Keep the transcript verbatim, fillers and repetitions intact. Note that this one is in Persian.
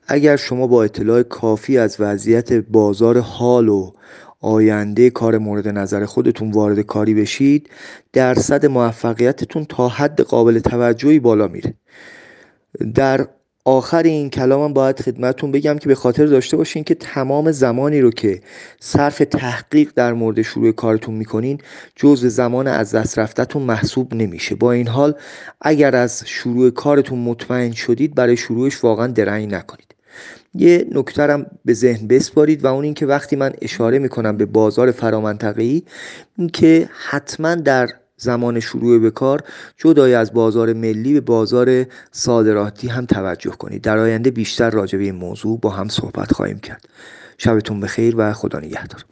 اگر شما با اطلاع کافی از وضعیت بازار حال و آینده کار مورد نظر خودتون وارد کاری بشید، درصد موفقیتتون تا حد قابل توجهی بالا میره. در آخر این کلامم باید خدمتتون بگم که به خاطر داشته باشین که تمام زمانی رو که صرف تحقیق در مورد شروع کارتون میکنین جزء زمان از دست رفتتون محسوب نمیشه. با این حال اگر از شروع کارتون مطمئن شدید، برای شروعش واقعا درنگ نکنید. یه نکته‌ام به ذهن بسپارید و اون این که وقتی من اشاره میکنم به بازار فرامنطقه‌ای، این که حتما در زمان شروع به کار جدای از بازار ملی به بازار صادراتی هم توجه کنید. در آینده بیشتر راجع به این موضوع با هم صحبت خواهیم کرد. شبتون بخیر و خدا نگهدار.